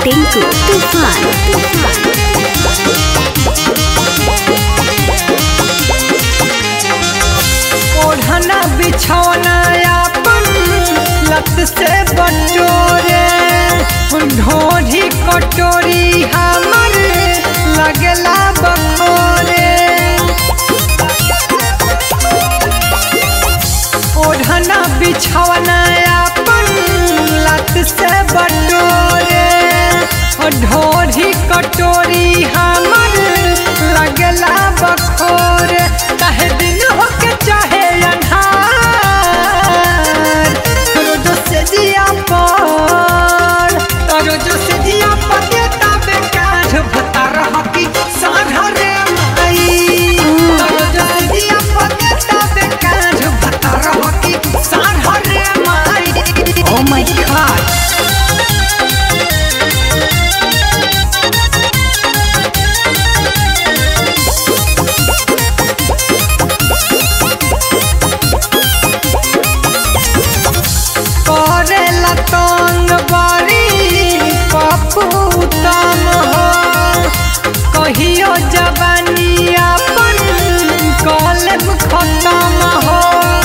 टिंकू तूफान। ओढ़ना बिछौना अपन लत से बटोरे, ढोढ़ी कटोरी हमर लगला बखोरे। ओढ़ना बिछौना अपन लत से बटोरे, ढोढ़ी कटोरी हमर लगला बखोरे। चाहे दिन हो के चाहे अन्हार, रोज से जिया पर, रोज से जिया पर देता बेकार भता रहती साढ़ा रे माई। रोज से जिया पर देता बेकार भता रहती साढ़ा रे माई। Oh my God! करेला तंग बड़ी पपुतम हो, कहियो जवानी अपन कलम खत्म हो।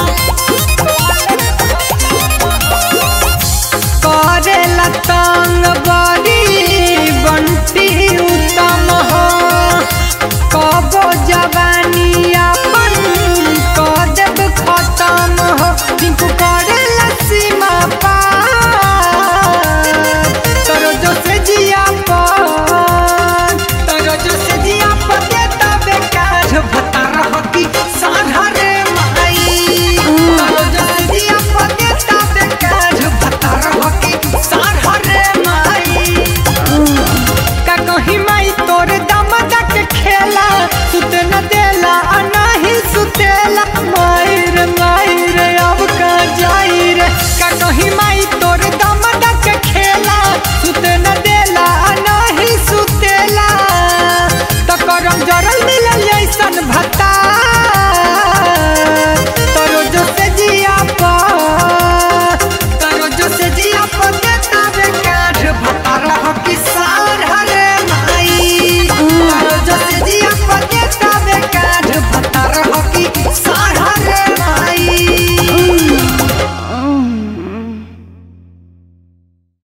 करेला तंग बड़ी बंटी उत्तम हो, कबो जवानी